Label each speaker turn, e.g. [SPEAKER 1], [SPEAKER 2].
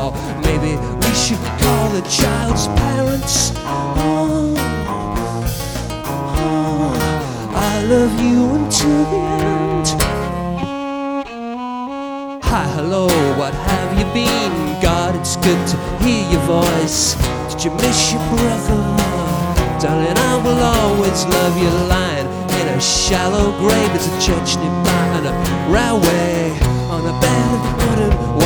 [SPEAKER 1] Or maybe we should call the child's parents. Oh, oh, I love you until the end. Hi, hello, what have you been? God, it's good to hear your voice. Did you miss your brother? Darling, I will always love you. Lying in a shallow grave, there's a church nearby and a railway on a bed of wooden